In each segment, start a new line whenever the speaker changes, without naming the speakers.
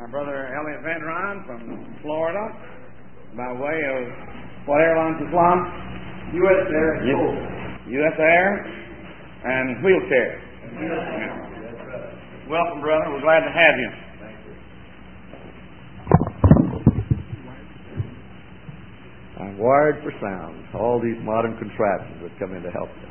My brother Elliot Van Ryn from Florida, by way of what airlines is flying?
U.S. Air.
U.S. Air and Wheelchair. Welcome, brother. We're glad to have you.
Thank you.
I'm wired for sound. All these modern contraptions that come in to help you.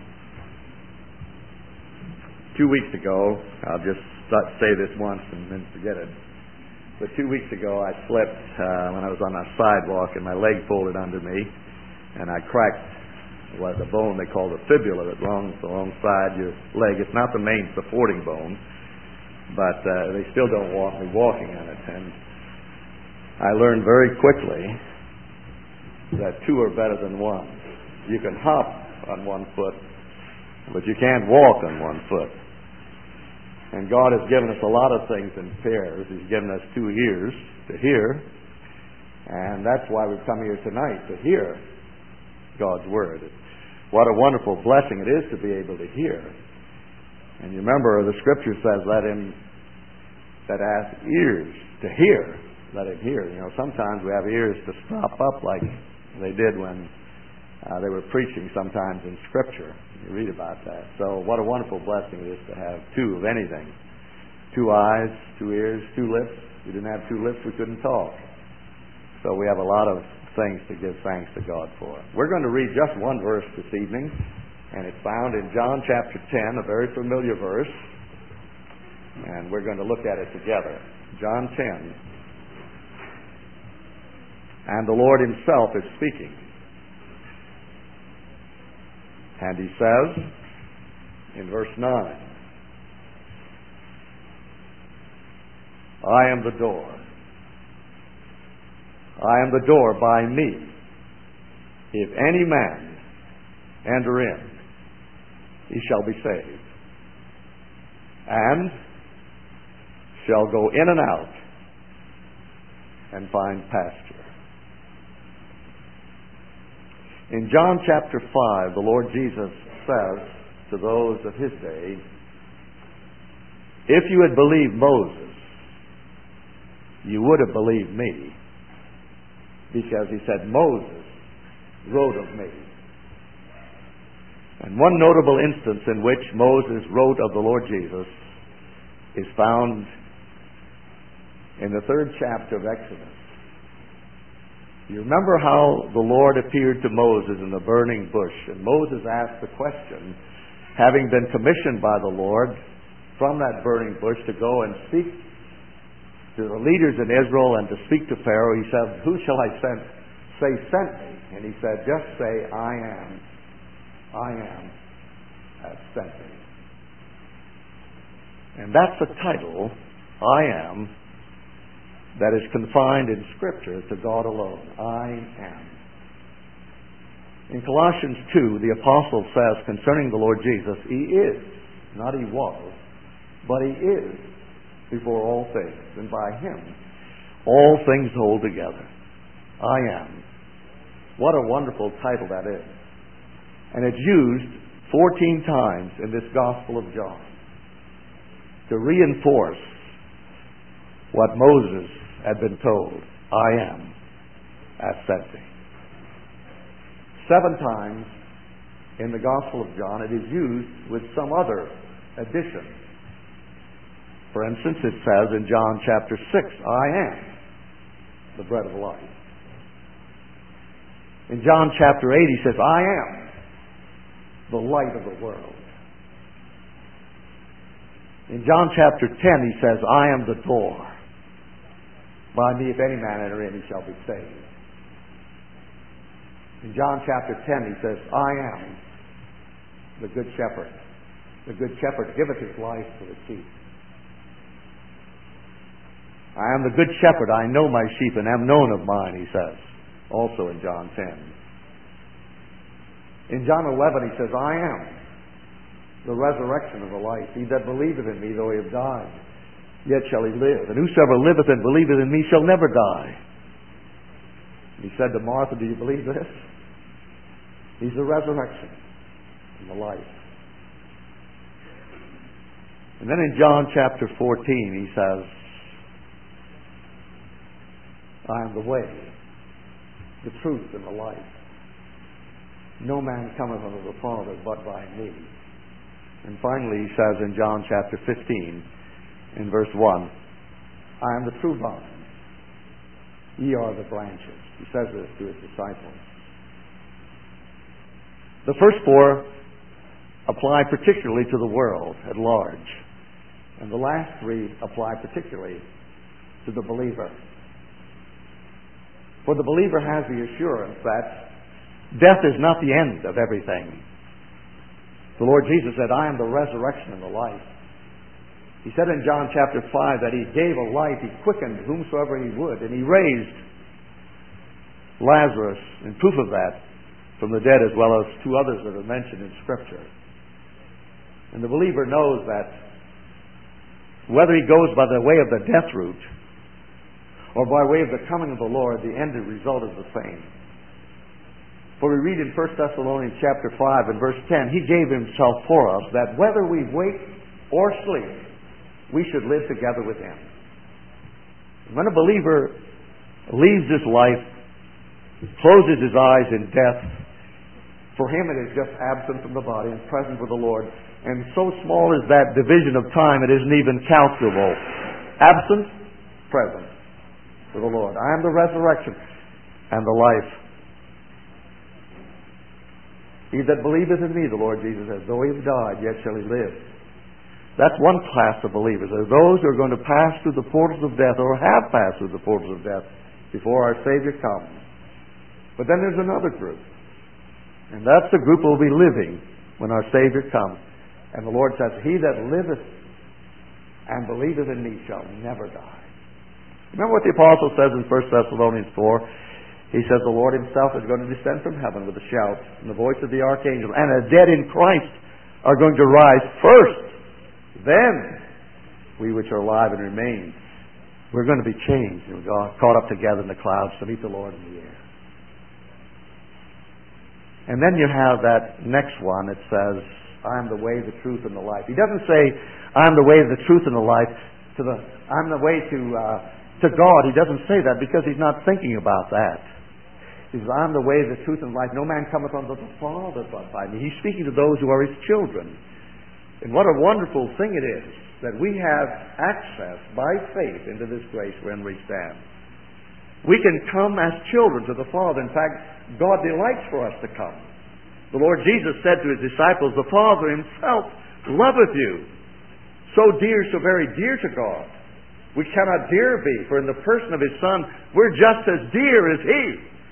2 weeks ago, I'll just say this once and then forget it. But 2 weeks ago, I slipped when I was on a sidewalk, and my leg folded under me, and I cracked the bone they call the fibula that runs alongside your leg. It's not the main supporting bone, but they still don't want me walking on it. And I learned very quickly that two are better than one. You can hop on one foot, but you can't walk on one foot. And God has given us a lot of things in pairs. He's given us 2 ears to hear, and that's why we've come here tonight, to hear God's Word. What a wonderful blessing it is to be able to hear. And you remember the Scripture says, let him that has ears to hear, let him hear. You know, sometimes we have ears to stop up like they did when they were preaching sometimes in Scripture. You read about that. So what a wonderful blessing it is to have two of anything. 2 eyes, 2 ears, 2 lips. If we didn't have 2 lips, we couldn't talk. So we have a lot of things to give thanks to God for. We're going to read just one verse this evening, and it's found in John chapter 10, a very familiar verse. And we're going to look at it together. John 10. And the Lord Himself is speaking. And He says in verse 9, I am the door. I am the door. By me, if any man enter in, he shall be saved, and shall go in and out and find pasture. In John chapter 5, the Lord Jesus says to those of His day, if you had believed Moses, you would have believed me, because He said, Moses wrote of me. And one notable instance in which Moses wrote of the Lord Jesus is found in the 3rd chapter of Exodus. You remember how the Lord appeared to Moses in the burning bush, and Moses asked the question, having been commissioned by the Lord from that burning bush to go and speak to the leaders in Israel and to speak to Pharaoh. He said, who shall I say sent me? And he said, just say, I am has sent me. And that's a title, I am, that is confined in Scripture to God alone. I am. In Colossians 2, the Apostle says concerning the Lord Jesus, He is, not He was, but He is before all things, and by Him all things hold together. I am. What a wonderful title that is. And it's used 14 times in this Gospel of John to reinforce what Moses had been told. I am has sent me. 7 times in the Gospel of John it is used with some other addition. For instance, it says in John chapter 6, I am the bread of life. In John chapter 8 He says, I am the light of the world. In John chapter 10 He says, I am the door. By me, if any man enter in, he shall be saved. In John chapter 10, He says, I am the good shepherd. The good shepherd giveth his life for the sheep. I am the good shepherd. I know my sheep and am known of mine, He says. Also in John 10. In John 11, He says, I am the resurrection of the life. He that believeth in me, though he have died, yet shall he live. And whosoever liveth and believeth in me shall never die. He said to Martha, do you believe this? He's the resurrection and the life. And then in John chapter 14 He says, I am the way, the truth, and the life. No man cometh unto the Father but by me. And finally, he says in John chapter 15, in verse 1, I am the true vine, ye are the branches. He says this to his disciples. The first four apply particularly to the world at large, and the last three apply particularly to the believer. For the believer has the assurance that death is not the end of everything. The Lord Jesus said, I am the resurrection and the life. He said in John chapter 5 that He gave a life, He quickened whomsoever He would, and He raised Lazarus, in proof of that, from the dead, as well as two others that are mentioned in Scripture. And the believer knows that whether he goes by the way of the death route or by way of the coming of the Lord, the end result is the same. For we read in 1 Thessalonians chapter 5 and verse 10, He gave Himself for us, that whether we wake or sleep, we should live together with Him. When a believer leaves this life, closes his eyes in death, for him it is just absent from the body and present with the Lord. And so small is that division of time, it isn't even calculable. Absent, present with the Lord. I am the resurrection and the life. He that believeth in me, the Lord Jesus says, though he have died, yet shall he live. That's one class of believers. There are those who are going to pass through the portals of death, or have passed through the portals of death, before our Savior comes. But then there's another group. And that's the group who will be living when our Savior comes. And the Lord says, He that liveth and believeth in me shall never die. Remember what the Apostle says in 1 Thessalonians 4? He says, the Lord Himself is going to descend from heaven with a shout and the voice of the archangel, and the dead in Christ are going to rise first. Then we which are alive and remain, we're going to be changed and caught up together in the clouds to meet the Lord in the air. And then you have that next one that says, I am the way, the truth, and the life. He doesn't say, I am the way, the truth, and the life. I'm the way to God. He doesn't say that because He's not thinking about that. He says, I am the way, the truth, and the life. No man cometh unto the Father but by me. He's speaking to those who are His children. And what a wonderful thing it is that we have access by faith into this grace wherein we stand. We can come as children to the Father. In fact, God delights for us to come. The Lord Jesus said to His disciples, the Father Himself loveth you. So dear, so very dear to God. We cannot dear be, for in the person of His Son, we're just as dear as He.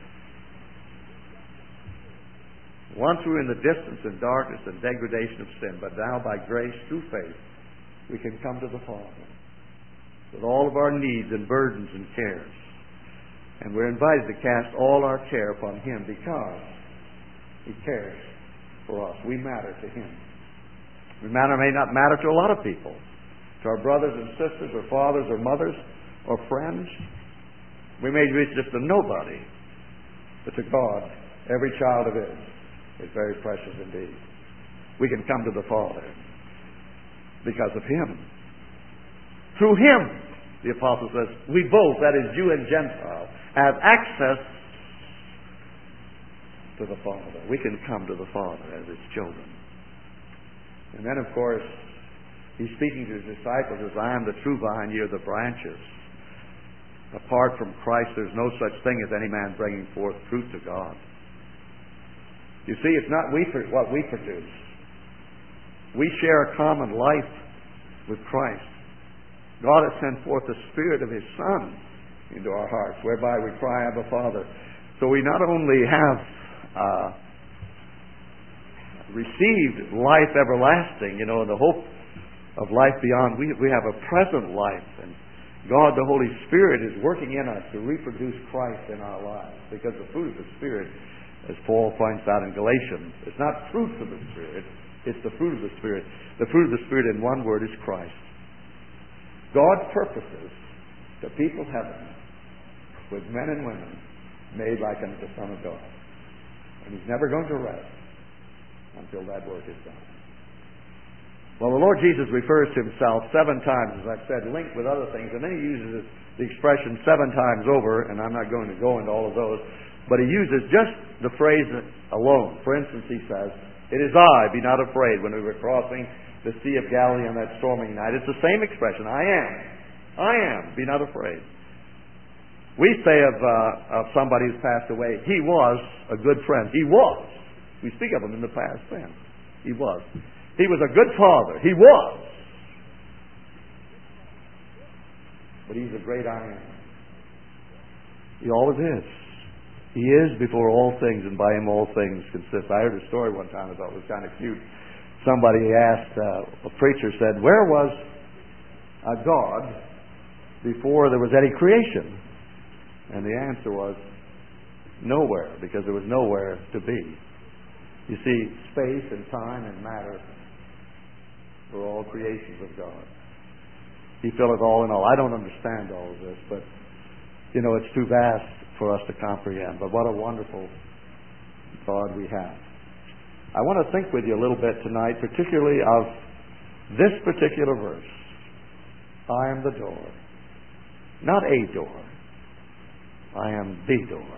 Once we were in the distance and darkness and degradation of sin, but now by grace, through faith, we can come to the Father with all of our needs and burdens and cares. And we're invited to cast all our care upon Him because He cares for us. We matter to Him. We may not matter to a lot of people, to our brothers and sisters or fathers or mothers or friends. We may be just a nobody, but to God, every child of His is very precious indeed. We can come to the Father because of Him. Through Him, the Apostle says, we both, that is Jew and Gentile, have access to the Father. We can come to the Father as His children. And then, of course, He's speaking to His disciples as, I am the true vine, ye are the branches. Apart from Christ, there's no such thing as any man bringing forth fruit to God. You see, it's not what we produce. We share a common life with Christ. God has sent forth the Spirit of His Son into our hearts, whereby we cry, Abba, Father. So we not only have received life everlasting, the hope of life beyond, we have a present life. And God, the Holy Spirit, is working in us to reproduce Christ in our lives. Because the fruit of the Spirit, as Paul points out in Galatians, it's not fruits of the Spirit, it's the fruit of the Spirit. The fruit of the Spirit, in one word, is Christ. God purposes to people heaven with men and women made like unto the Son of God. And He's never going to rest until that work is done. Well, the Lord Jesus refers to himself 7 times, as I've said, linked with other things, and then he uses the expression 7 times over, and I'm not going to go into all of those, but he uses just the phrase alone. For instance, he says, "It is I, be not afraid," when we were crossing the Sea of Galilee on that stormy night. It's the same expression, I am, be not afraid. We say of somebody who's passed away, he was a good friend. He was. We speak of him in the past tense. He was. He was a good father. He was. But he's a great I am. He always is. He is before all things, and by him all things consist. I heard a story one time I thought was kind of cute. Somebody asked, a preacher said, where was God before there was any creation? And the answer was, nowhere, because there was nowhere to be. You see, space and time and matter were all creations of God. He filleth all in all. I don't understand all of this, but, it's too vast for us to comprehend. But what a wonderful God we have. I want to think with you a little bit tonight, particularly of this particular verse. I am the door. Not a door. I am the door.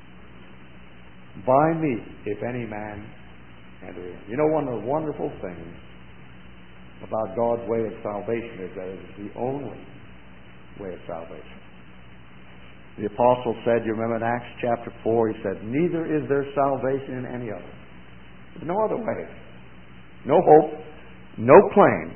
By me, if any man enter in. One of the wonderful things about God's way of salvation is that it is the only way of salvation. The apostle said, you remember in Acts chapter 4, he said, neither is there salvation in any other. There's no other way. No hope, no claim.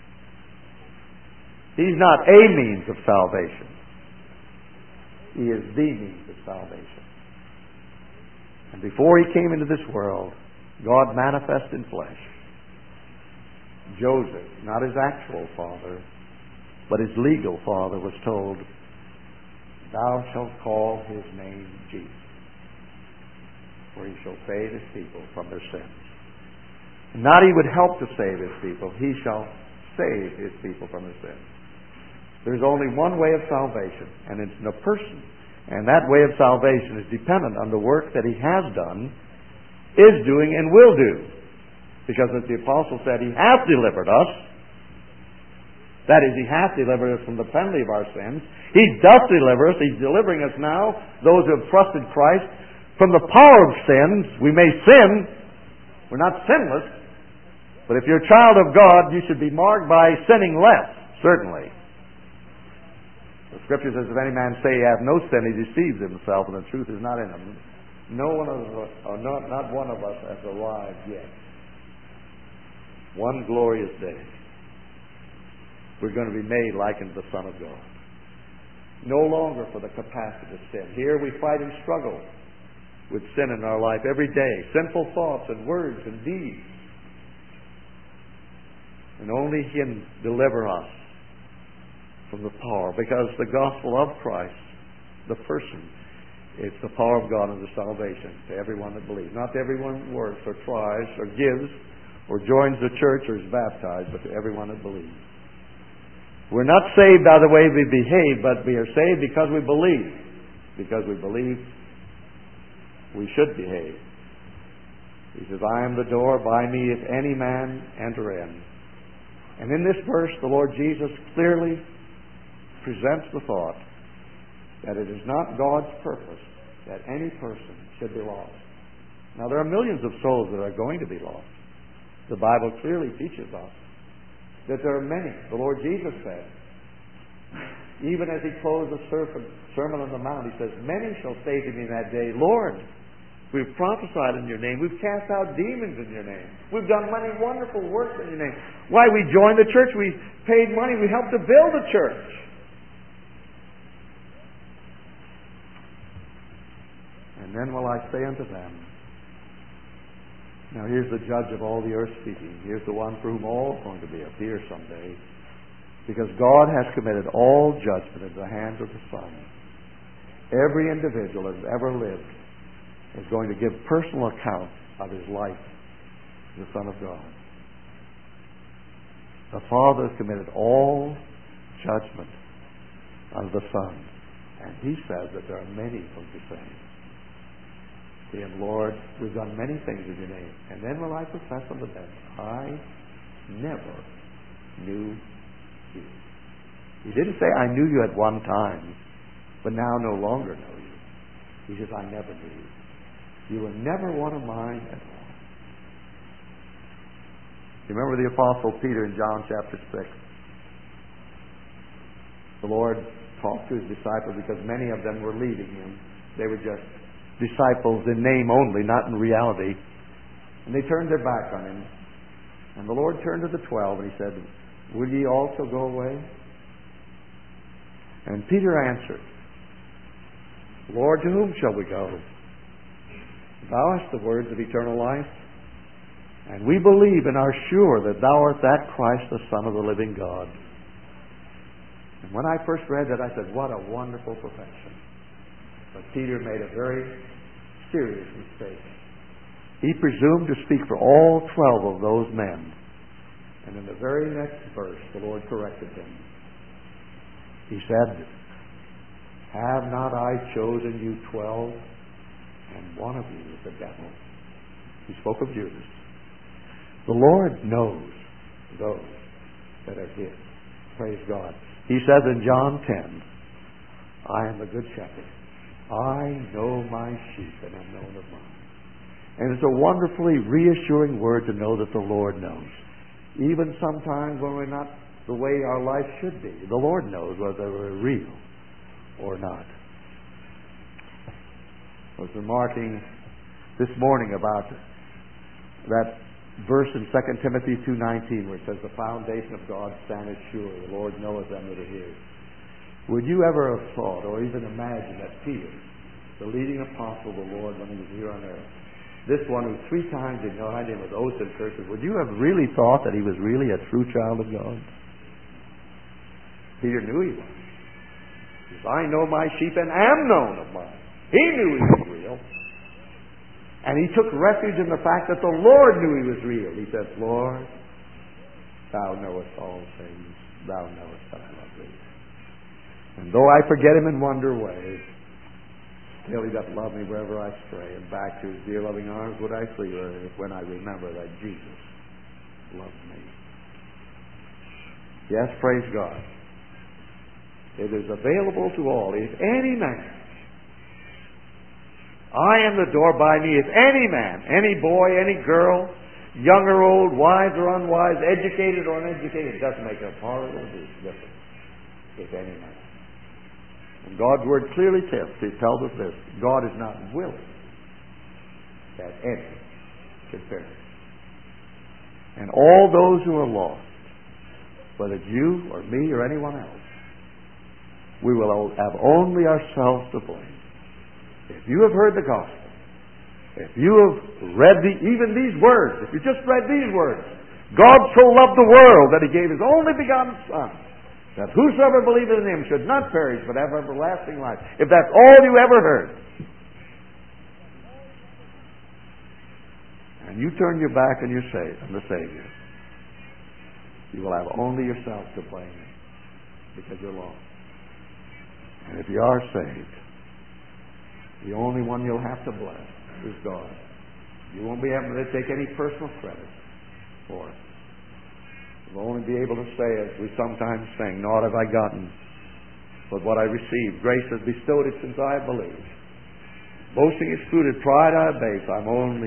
He's not a means of salvation. He is the means of salvation. And before he came into this world, God manifest in flesh. Joseph, not his actual father, but his legal father, was told, thou shalt call his name Jesus, for he shall save his people from their sins. Not he would help to save his people, he shall save his people from their sins. There's only one way of salvation, and it's in a person. And that way of salvation is dependent on the work that he has done, is doing, and will do. Because as the apostle said, he hath delivered us. That is, he hath delivered us from the penalty of our sins. He doth deliver us. He's delivering us now, those who have trusted Christ, from the power of sins. We may sin. We're not sinless. But if you're a child of God, you should be marked by sinning less, certainly. The Scripture says, if any man say he hath no sin, he deceives himself, and the truth is not in him. No one of us, or not one of us, has arrived yet. One glorious day, we're going to be made like unto the Son of God. No longer for the capacity to sin. Here we fight and struggle with sin in our life every day. Sinful thoughts and words and deeds. And only He can deliver us from the power. Because the gospel of Christ, the person, it's the power of God unto salvation to everyone that believes. Not to everyone who works or tries or gives or joins the church or is baptized, but to everyone that believes. We're not saved by the way we behave, but we are saved because we believe. Because we believe we should behave. He says, I am the door, by me if any man enter in. And in this verse, the Lord Jesus clearly presents the thought that it is not God's purpose that any person should be lost. Now, there are millions of souls that are going to be lost. The Bible clearly teaches us that there are many. The Lord Jesus said, even as He closed the Sermon on the Mount, He says, many shall say to me in that day, Lord, we've prophesied in your name. We've cast out demons in your name. We've done many wonderful works in your name. Why? We joined the church. We paid money. We helped to build the church. And then will I say unto them, now here's the judge of all the earth speaking. Here's the one for whom all is going to appear someday. Because God has committed all judgment into the hands of the Son. Every individual that has ever lived is going to give personal account of his life to the Son of God. The Father has committed all judgment on the Son. And He says that there are many going to be saved. Saying, Lord, we've done many things in your name. And then will I profess unto them, I never knew you. He didn't say, I knew you at one time, but now no longer know you. He says, I never knew you. You were never one of mine at all. You remember the Apostle Peter in John chapter 6? The Lord talked to his disciples because many of them were leaving him. They were just disciples in name only, not in reality. And they turned their back on him. And the Lord turned to the 12 and he said, will ye also go away? And Peter answered, Lord, to whom shall we go? Thou hast the words of eternal life, and we believe and are sure that thou art that Christ, the Son of the living God. And when I first read that, I said, what a wonderful profession. But Peter made a very serious mistake. He presumed to speak for all 12 of those men. And in the very next verse, the Lord corrected him. He said, have not I chosen you 12? And one of you is the devil. He spoke of Judas. The Lord knows those that are his. Praise God. He says in John 10, I am the good shepherd. I know my sheep and am known of mine. And it's a wonderfully reassuring word to know that the Lord knows. Even sometimes when we're not the way our life should be, the Lord knows whether we're real or not. I was remarking this morning about that verse in 2 Timothy 2:19 where it says, the foundation of God standeth sure, the Lord knoweth them that are his. Would you ever have thought or even imagined that Peter, the leading apostle of the Lord when he was here on earth, this one who 3 times denied him with oaths and curses, would you have really thought that he was really a true child of God? Peter knew he was. He says, I know my sheep and am known of mine. He knew he was real. And he took refuge in the fact that the Lord knew he was real. He says, Lord, thou knowest all things. Thou knowest that I love thee. And though I forget him and wander away, still he doth love me wherever I stray. And back to his dear loving arms would I flee when I remember that Jesus loves me. Yes, praise God. It is available to all. If any man, I am the door, by me, if any man, any boy, any girl, young or old, wise or unwise, educated or uneducated, it doesn't make a horrible difference. If any man. And God's Word clearly tells us this. God is not willing that any should perish. And all those who are lost, whether it's you or me or anyone else, we will have only ourselves to blame. If you have heard the gospel, if you have read even these words, if you just read these words, God so loved the world that he gave his only begotten Son, that whosoever believeth in him should not perish but have everlasting life. If that's all you ever heard, and you turn your back on the Savior, you will have only yourself to blame because you're lost. And if you are saved, the only one you'll have to bless is God. You won't be able to take any personal credit for it. You'll only be able to say, as we sometimes sing, naught have I gotten but what I received. Grace has bestowed it since I believed. Boasting is fruited, pride I abase. I'm only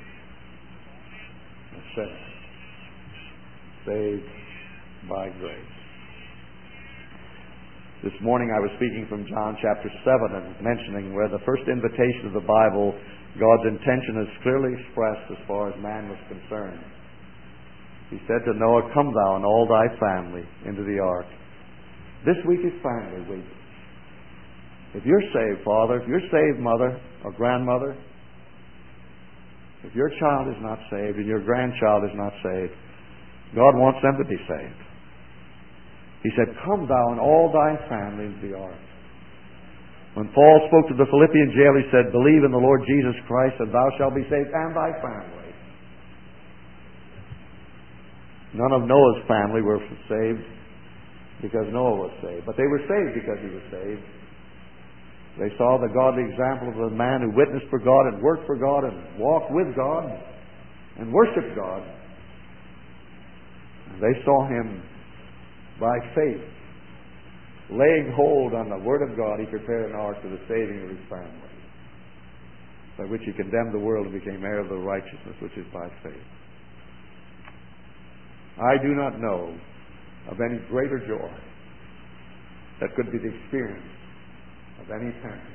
a sinner, saved by grace. This morning I was speaking from John chapter 7 and mentioning where the first invitation of the Bible, God's intention is clearly expressed as far as man was concerned. He said to Noah, come thou and all thy family into the ark. This week is family week. If you're saved, father, if you're saved, mother or grandmother, if your child is not saved and your grandchild is not saved, God wants them to be saved. He said, come thou and all thy family into the ark. When Paul spoke to the Philippian jail, he said, believe in the Lord Jesus Christ and thou shalt be saved and thy family. None of Noah's family were saved because Noah was saved. But they were saved because he was saved. They saw the godly example of a man who witnessed for God and worked for God and walked with God and worshiped God. They saw him by faith, laying hold on the Word of God. He prepared an ark for the saving of his family, by which he condemned the world and became heir of the righteousness which is by faith. I do not know of any greater joy that could be the experience of any parent,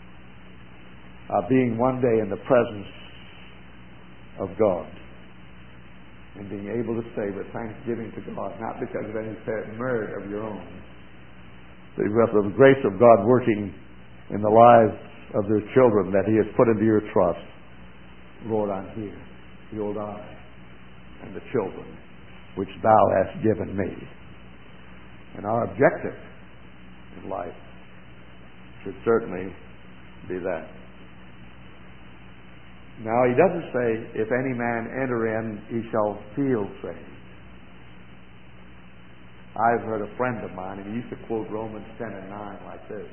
being one day in the presence of God and being able to say with thanksgiving to God, not because of any merit of your own, but because of the grace of God working in the lives of their children that He has put into your trust. Lord, I'm here, the old I, and the children which Thou hast given me. And our objective in life should certainly be that. Now, He doesn't say, if any man enter in, he shall feel saved. I've heard a friend of mine, and he used to quote Romans 10 and 9 like this.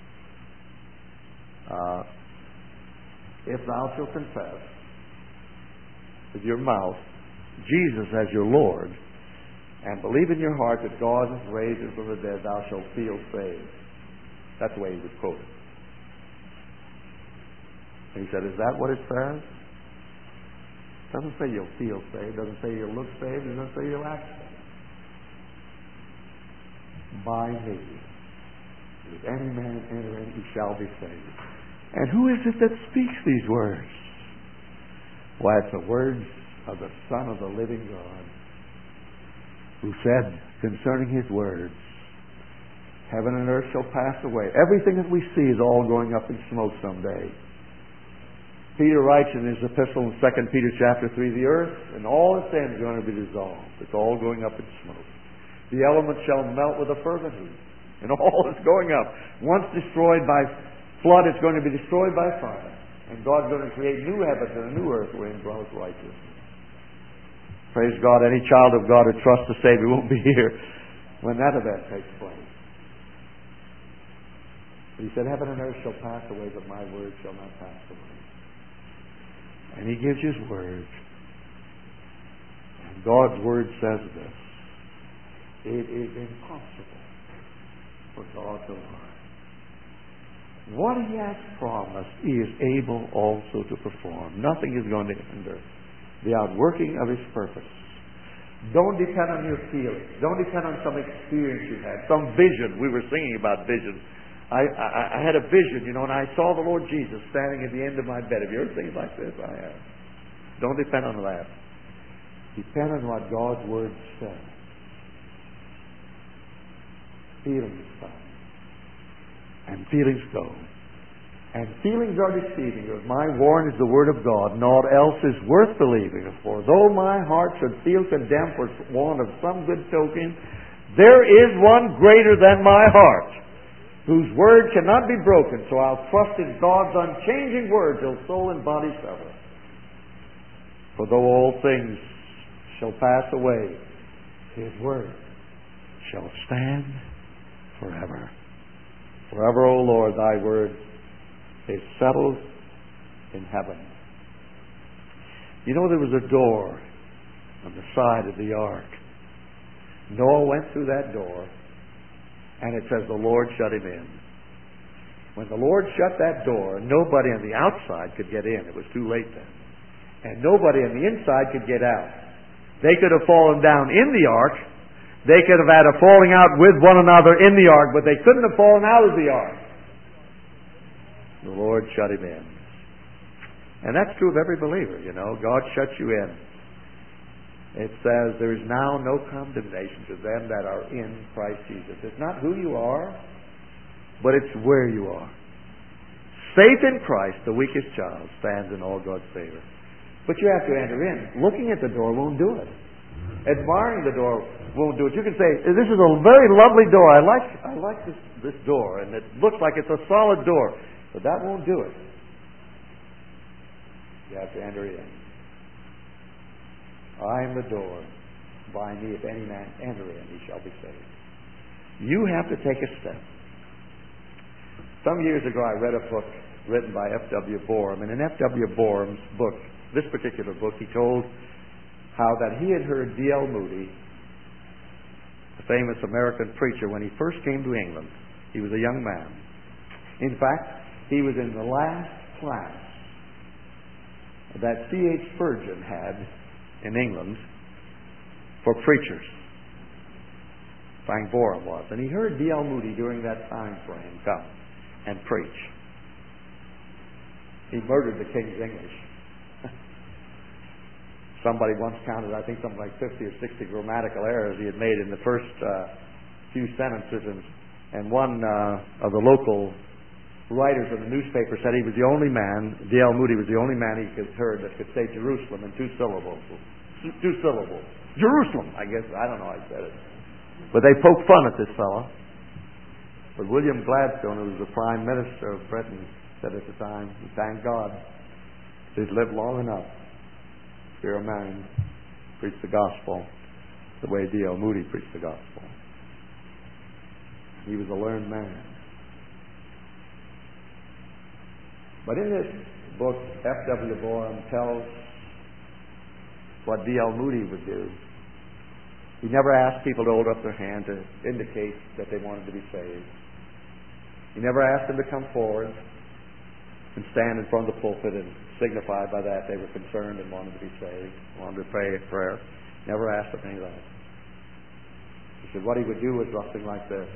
If thou shalt confess with your mouth Jesus as your Lord, and believe in your heart that God has raised him from the dead, thou shalt feel saved. That's the way he would quote it. And he said, is that what it says? It doesn't say you'll feel saved. It doesn't say you'll look saved. It doesn't say you'll act saved. By me, if any man enter in, he shall be saved. And who is it that speaks these words? Why, it's the words of the Son of the living God, who said concerning His words, heaven and earth shall pass away. Everything that we see is all going up in smoke someday. Peter writes in his epistle in 2 Peter chapter 3, the earth and all its ends are going to be dissolved. It's all going up in smoke. The elements shall melt with a fervent heat, and all is going up. Once destroyed by flood, it's going to be destroyed by fire. And God's going to create new heavens and a new earth wherein dwells righteousness. Praise God, any child of God who trusts the Savior won't be here when that event takes place. He said, heaven and earth shall pass away, but my word shall not pass away. And He gives His word. And God's word says this. It is impossible for God to lie. What He has promised, He is able also to perform. Nothing is going to hinder the outworking of His purpose. Don't depend on your feelings. Don't depend on some experience you had, some vision. We were singing about vision. I had a vision, and I saw the Lord Jesus standing at the end of my bed. Have you heard things like this? I have. Don't depend on that. Depend on what God's Word says. Feelings come, and feelings go. And feelings are deceiving. If my warrant is the Word of God, naught else is worth believing. For though my heart should feel condemned for want of some good token, there is one greater than my heart, whose word cannot be broken. So I'll trust in God's unchanging word till soul and body sever. For though all things shall pass away, His word shall stand forever. Forever, O Lord, Thy word is settled in heaven. There was a door on the side of the ark. Noah went through that door, and it says the Lord shut him in. When the Lord shut that door, nobody on the outside could get in. It was too late then. And nobody on the inside could get out. They could have fallen down in the ark. They could have had a falling out with one another in the ark, but they couldn't have fallen out of the ark. The Lord shut him in. And that's true of every believer, God shuts you in. It says, there is now no condemnation to them that are in Christ Jesus. It's not who you are, but it's where you are. Faith in Christ, the weakest child, stands in all God's favor. But you have to enter in. Looking at the door won't do it. Admiring the door won't do it. You can say, this is a very lovely door. I like this door, and it looks like it's a solid door. But that won't do it. You have to enter in. I am the door. By me, if any man enter in, he shall be saved. You have to take a step. Some years ago, I read a book written by F.W. Borum. And in F.W. Borum's book, this particular book, he told how that he had heard D.L. Moody the famous American preacher, when he first came to England, he was a young man. In fact, he was in the last class that C.H. Spurgeon had in England for preachers. Bangor was. And he heard D.L. Moody during that time frame come and preach. He murdered the King's English. Somebody once counted, I think, something like 50 or 60 grammatical errors he had made in the first few sentences. And one of the local writers of the newspaper said he was the only man, D.L. Moody was the only man he could heard that could say Jerusalem in two syllables. Jerusalem, I guess. I don't know how I said it. But they poked fun at this fellow. But William Gladstone, who was the Prime Minister of Britain, said at the time, thank God he'd lived long enough to hear a man preach the gospel the way D.L. Moody preached the gospel. He was a learned man. But in this book, F.W. Borum tells what D.L. Moody would do. He never asked people to hold up their hand to indicate that they wanted to be saved. He never asked them to come forward and stand in front of the pulpit and signify by that they were concerned and wanted to be saved, wanted to pray a prayer. Never asked them any of that. He said what he would do was something like this.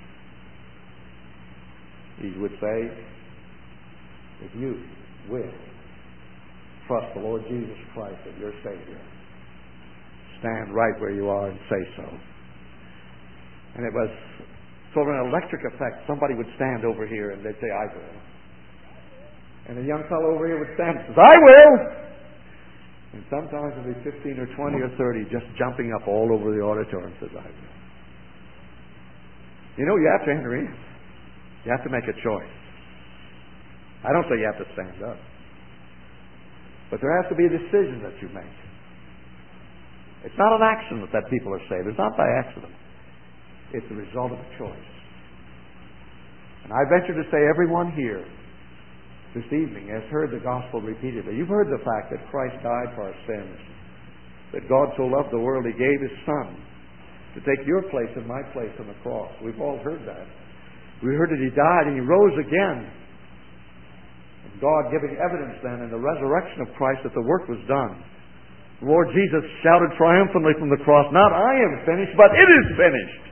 He would say, if you will trust the Lord Jesus Christ as your Savior, stand right where you are and say so. And it was sort of an electric effect. Somebody would stand over here and they'd say, I will. And a young fellow over here would stand and says, I will. And sometimes it'd be 15 or 20 or 30 just jumping up all over the auditorium and says, I will. You know, you have to enter in. You have to make a choice. I don't say you have to stand up. But there has to be a decision that you make. It's not an accident that people are saved. It's not by accident. It's the result of a choice. And I venture to say everyone here this evening has heard the gospel repeatedly. You've heard the fact that Christ died for our sins. That God so loved the world He gave His Son to take your place and my place on the cross. We've all heard that. We heard that He died and He rose again. And God giving evidence then in the resurrection of Christ that the work was done. The Lord Jesus shouted triumphantly from the cross, not I am finished, but it is finished.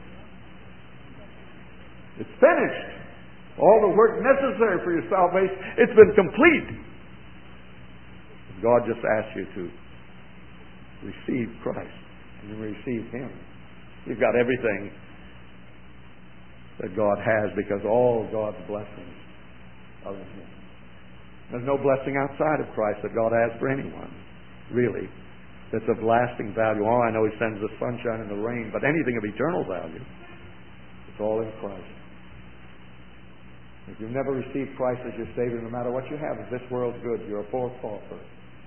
It's finished. All the work necessary for your salvation, it's been complete. God just asks you to receive Christ and receive Him. You've got everything that God has because all God's blessings are in Him. There's no blessing outside of Christ that God has for anyone, really, that's of lasting value. Oh, I know He sends the sunshine and the rain, but anything of eternal value, it's all in Christ. If you've never received Christ as your Savior, no matter what you have of this world's goods, you're a poor pauper.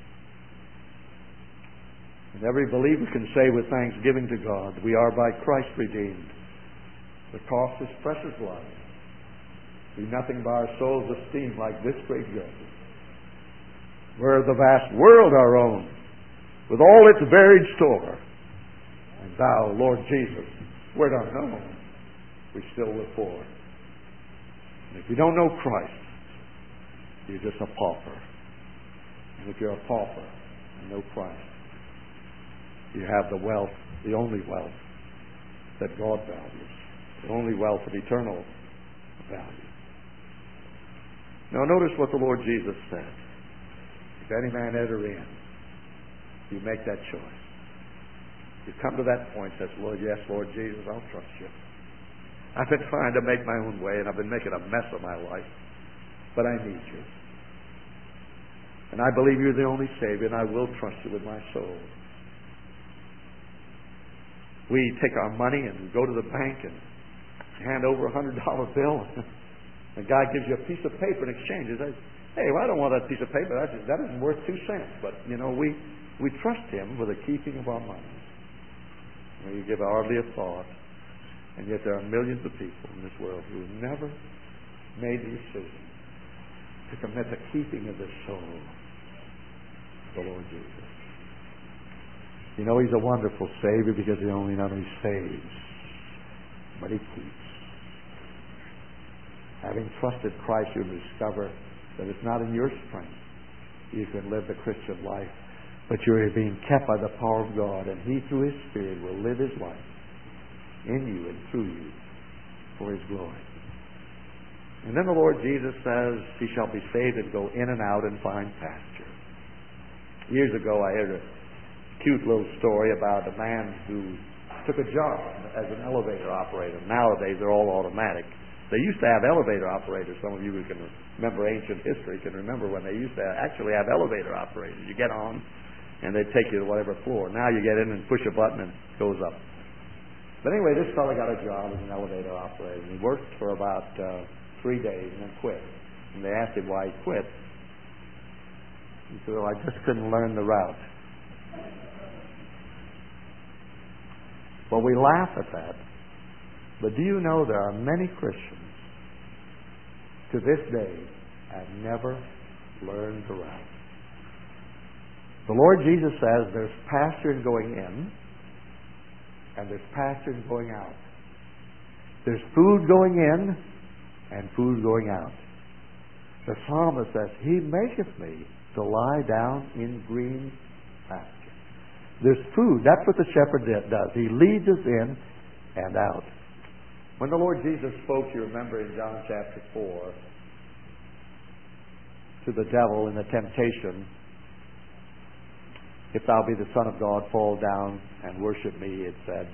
And every believer can say with thanksgiving to God, we are by Christ redeemed. The cost is precious blood. Be nothing by our soul's esteem like this great good. We're the vast world our own, with all its varied store. And thou, Lord Jesus, wert unknown, we still were poor. And if you don't know Christ, you're just a pauper. And if you're a pauper and know Christ, you have the wealth, the only wealth that God values, the only wealth of eternal value. Now notice what the Lord Jesus said. If any man enter in, you make that choice. You come to that point and says, Lord, yes, Lord Jesus, I'll trust you. I've been trying to make my own way and I've been making a mess of my life, but I need you. And I believe you're the only Savior and I will trust you with my soul. We take our money and go to the bank and hand over a $100 bill. The guy gives you a piece of paper in exchange. He says, hey, well, I don't want that piece of paper. That isn't worth 2 cents. But, you know, we trust Him with the keeping of our money. We give hardly a thought. And yet there are millions of people in this world who have never made the decision to commit the keeping of their soul to the Lord Jesus. You know, He's a wonderful Savior because He only not only saves,
but He keeps. Having trusted Christ, you'll discover that it's not in your strength you can live the Christian life, but you're being kept by the power of God, and He, through His Spirit, will live His life in you and through you for His glory. And then the Lord Jesus says, "He shall be saved and go in and out and find pasture." Years ago, I heard a cute little story about a man who took a job as an elevator operator. Nowadays, they're all automatic. They used to have elevator operators. Some of you who can remember ancient history can remember when they used to actually have elevator operators. You get on, and they take you to whatever floor. Now you get in and push a button and it goes up. But anyway, this fellow got a job as an elevator operator. And he worked for about 3 days and then quit. And they asked him why he quit. He said, "Well, I just couldn't learn the route." Well, we laugh at that. But do you know there are many Christians to this day have never learned the route? The Lord Jesus says there's pasture in going in and there's pasture in going out. There's food going in and food going out. The psalmist says, "He maketh me to lie down in green pasture." There's food. That's what the shepherd does. He leads us in and out. When the Lord Jesus spoke, you remember in John chapter 4, to the devil in the temptation, "If thou be the Son of God, fall down and worship me," it said.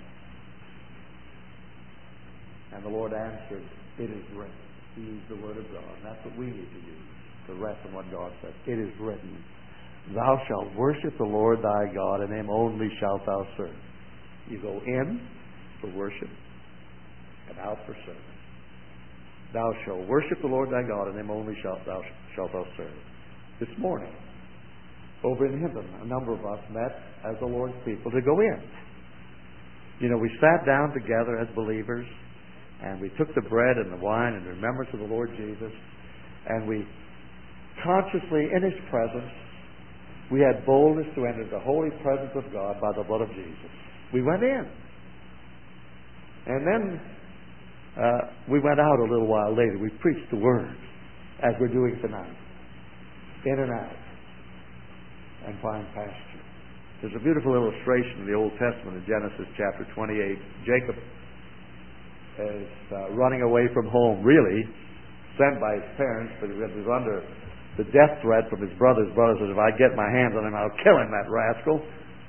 And the Lord answered, "It is written." He used the word of God. And that's what we need to use, to rest on what God says. It is written, "Thou shalt worship the Lord thy God, and Him only shalt thou serve." You go in for worship and out for service. "Thou shalt worship the Lord thy God, and Him only shalt thou serve." This morning, over in Hinton, a number of us met as the Lord's people to go in. You know, we sat down together as believers, and we took the bread and the wine in remembrance of the Lord Jesus, and we consciously, in His presence, we had boldness to enter the holy presence of God by the blood of Jesus. We went in. And then we went out a little while later. We preached the Word, as we're doing tonight. In and out. And find pasture. There's a beautiful illustration in the Old Testament in Genesis chapter 28. Jacob is running away from home, really, sent by his parents, but he was under the death threat from his brother. His brother says, "If I get my hands on him, I'll kill him, that rascal."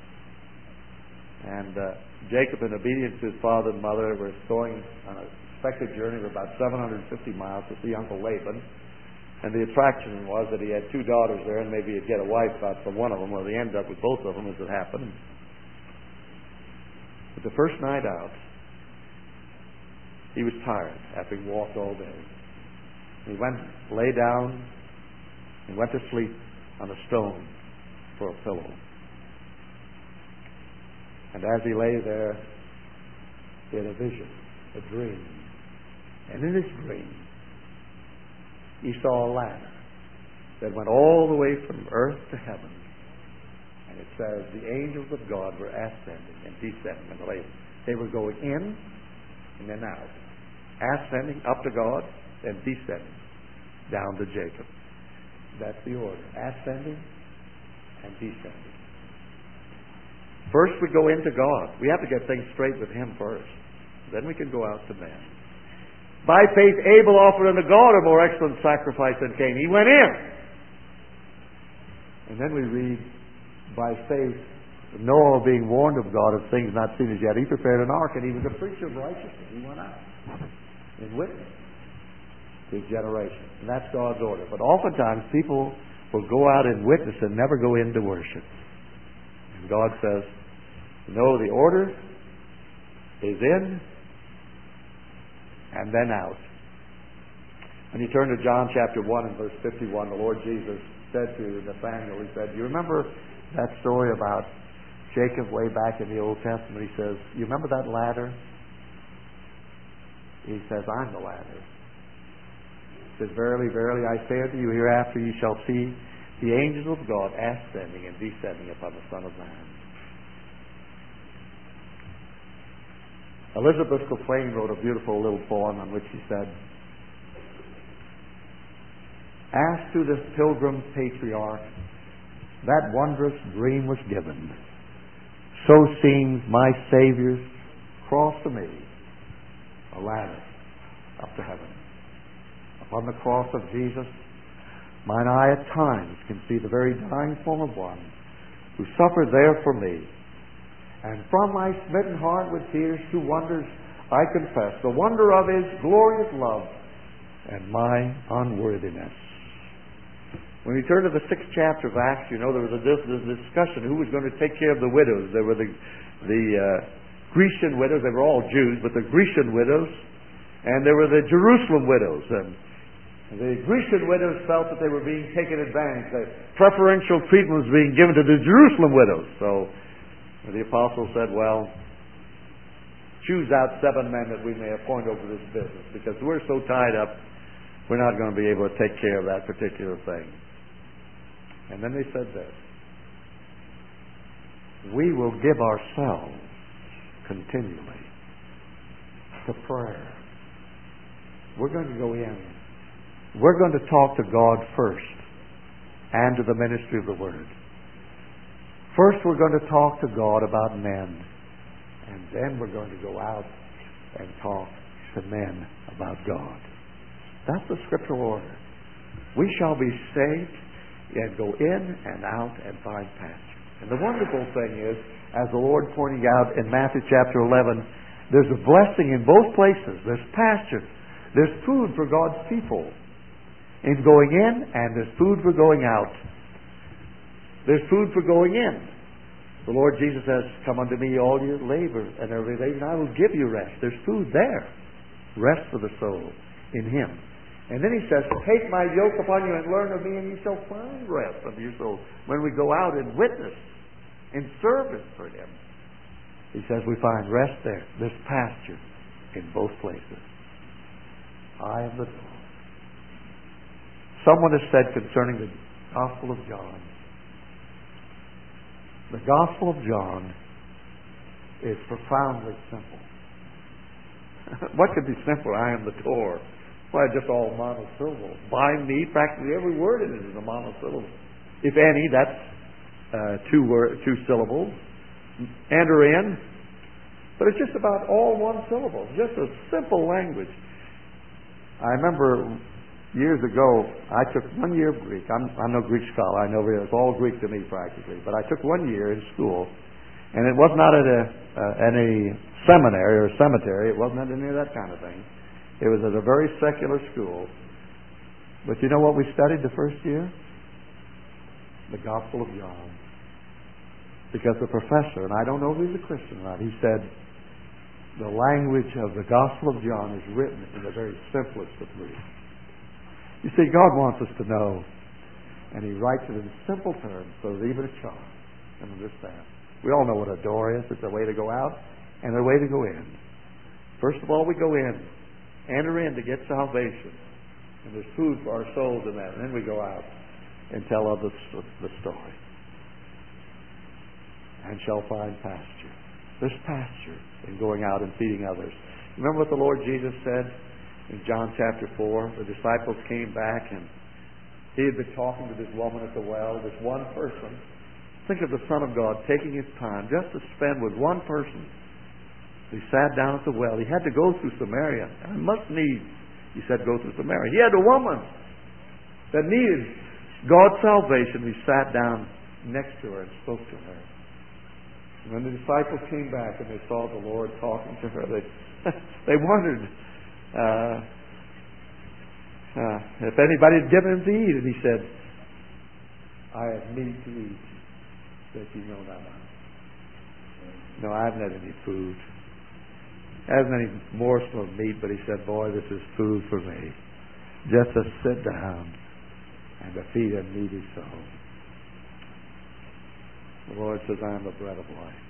And Jacob, in obedience to his father and mother, was going on a expected journey of about 750 miles to see Uncle Laban. And the attraction was that he had 2 daughters there, and maybe he'd get a wife out from one of them, or he ended up with both of them, as it happened. But the first night out, he was tired after he walked all day. He lay down, and went to sleep on a stone for a pillow. And as he lay there, he had a vision, a dream. And in his dream, he saw a ladder that went all the way from earth to heaven. And it says the angels of God were ascending and descending on the ladder. They were going in and then out. Ascending up to God and descending down to Jacob. That's the order. Ascending and descending. First we go into God. We have to get things straight with Him first. Then we can go out to men. By faith Abel offered unto God a more excellent sacrifice than Cain. He went in. And then we read, by faith Noah, being warned of God of things not seen as yet, he prepared an ark, and he was a preacher of righteousness. He went out and witnessed his generation. And that's God's order. But oftentimes people will go out and witness and never go in to worship. And God says, no, the order is in and then out. When you turn to John chapter 1 and verse 51, the Lord Jesus said to Nathanael, He said, you remember that story about Jacob way back in the Old Testament? He says, you remember that ladder? He says, I'm the ladder. He says, verily, verily, I say unto you, hereafter you shall see the angels of God ascending and descending upon the Son of Man. Elizabeth Proclaim wrote a beautiful little poem on which she said, "As to this pilgrim patriarch, that wondrous dream was given. So seems my Savior's cross to me, a ladder up to heaven. Upon the cross of Jesus, mine eye at times can see the very dying form of one who suffered there for me. And from my smitten heart with tears to wonders I confess the wonder of His glorious love and my unworthiness." When we turn to the 6th chapter of Acts, you know there was a discussion who was going to take care of the widows. There were the Grecian widows. They were all Jews, but the Grecian widows, and there were the Jerusalem widows. And the Grecian widows felt that they were being taken advantage. That preferential treatment was being given to the Jerusalem widows. So the apostle said, well, choose out 7 men that we may appoint over this business, because we're so tied up, we're not going to be able to take care of that particular thing. And then they said this: we will give ourselves continually to prayer. We're going to go in. We're going to talk to God first and to the ministry of the Word. First, we're going to talk to God about men, and then we're going to go out and talk to men about God. That's the scriptural order. We shall be saved and go in and out and find pasture. And the wonderful thing is, as the Lord pointing out in Matthew chapter 11, there's a blessing in both places. There's pasture. There's food for God's people in going in, and there's food for going out. There's food for going in. The Lord Jesus says, "Come unto me, all you labor and are heavy laden, I will give you rest." There's food there. Rest for the soul in Him. And then He says, "Take my yoke upon you and learn of me, and you shall find rest unto your soul." When we go out and witness in service for Him, He says we find rest there. There's pasture in both places. I am the door. Someone has said concerning the Gospel of John, the Gospel of John is profoundly simple. What could be simpler? I am the door. Why, just all monosyllables. By me, practically every word in it is a monosyllable. If any, that's two syllables. Enter in. But it's just about all one syllable. Just a simple language. I remember years ago, I took 1 year of Greek. I'm no Greek scholar. I know it's all Greek to me practically. But I took 1 year in school, and it was not at any seminary or cemetery. It wasn't at any of that kind of thing. It was at a very secular school. But you know what we studied the first year? The Gospel of John. Because the professor, and I don't know if he's a Christian or not, he said, the language of the Gospel of John is written in the very simplest of Greek. You see, God wants us to know, and He writes it in simple terms so that even a child can understand. We all know what a door is. It's a way to go out and a way to go in. First of all, we go in, enter in to get salvation, and there's food for our souls in that. And then we go out and tell others the story, and shall find pasture. There's pasture in going out and feeding others. Remember what the Lord Jesus said in John chapter 4? The disciples came back, and He had been talking to this woman at the well, this one person. Think of the Son of God taking His time just to spend with one person. He sat down at the well. He had to go through Samaria. I must needs, He said, go through Samaria. He had a woman that needed God's salvation. He sat down next to her and spoke to her. And when the disciples came back and they saw the Lord talking to her, they wondered if anybody had given Him to eat. And He said, I have meat to eat that you know not of. No, I haven't had any food. I haven't any morsel of meat, but He said, boy, this is food for me. Just to sit down and to feed a needy soul. The Lord says, I am the bread of life.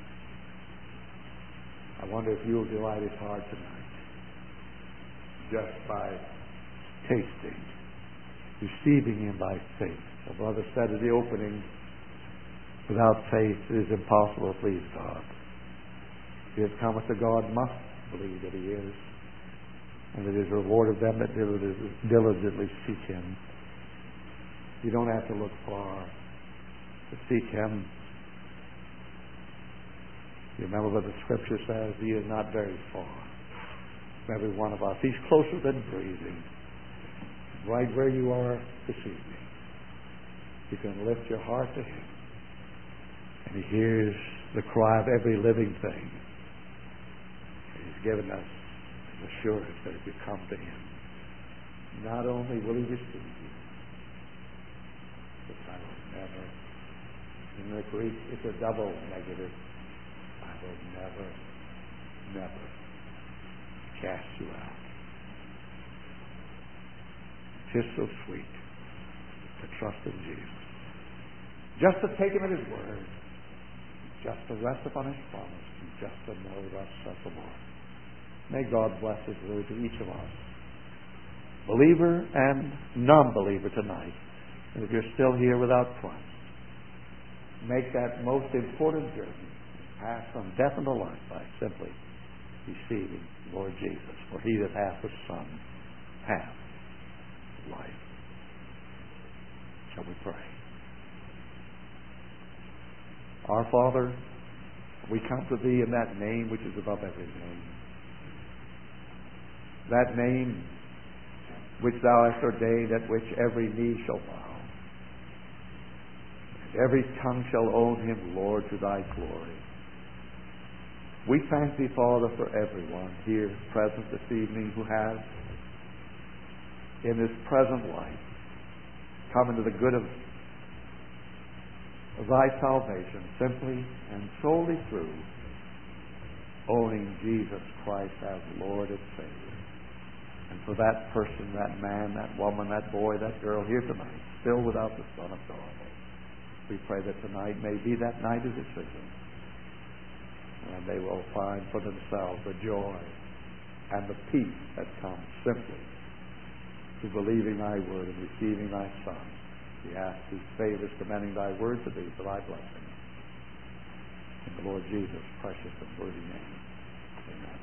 I wonder if you will delight His heart tonight just by tasting, receiving Him by faith. The brother said at the opening, without faith it is impossible to please God. He that cometh to God must believe that He is, and that He is a reward of them that diligently seek Him. You don't have to look far to seek Him. You remember what the Scripture says? He is not very far from every one of us. He's closer than breathing. Right where you are this evening, you can lift your heart to Him, and He hears the cry of every living thing. He's given us an assurance that if you come to Him, not only will He receive you, but I will never, in the Greek it's a double negative, I will never, never cast you out. It's so sweet to trust in Jesus. Just to take Him at His word. Just to rest upon His promise. And just to know thus saith the Lord. May God bless His word to each of us. Believer and non-believer tonight. And if you're still here without Christ, make that most important journey. Pass from death unto life by simply receiving Lord Jesus. For he that hath the Son hath life. Shall we pray? Our Father, we come to Thee in that name which is above every name. That name which Thou hast ordained, at which every knee shall bow, and every tongue shall own Him, Lord, to Thy glory. We thank Thee, Father, for everyone here present this evening who has, in this present life, come into the good of Thy salvation simply and solely through owning Jesus Christ as Lord and Savior. And for that person, that man, that woman, that boy, that girl here tonight, still without the Son of God, we pray that tonight may be that night of decision, and they will find for themselves the joy and the peace that comes simply to believing Thy word and receiving Thy Son. We ask These favors, commending Thy word to Thee for Thy blessing. In the Lord Jesus' precious and worthy name. Amen.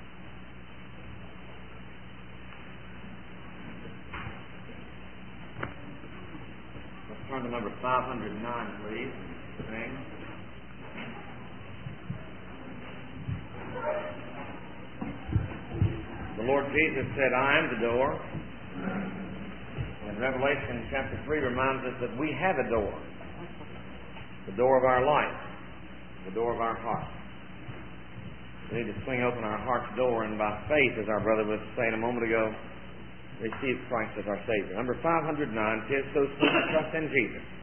Let's turn to number 509, please. Sing. The Lord Jesus said, I am the door. And Revelation chapter 3 reminds us that we have a door. The door of our life. The door of our heart. We need to swing open our heart's door and by faith, as our brother was saying a moment ago, receive Christ as our Savior. Number 509, 'Tis so sweet to trust in Jesus.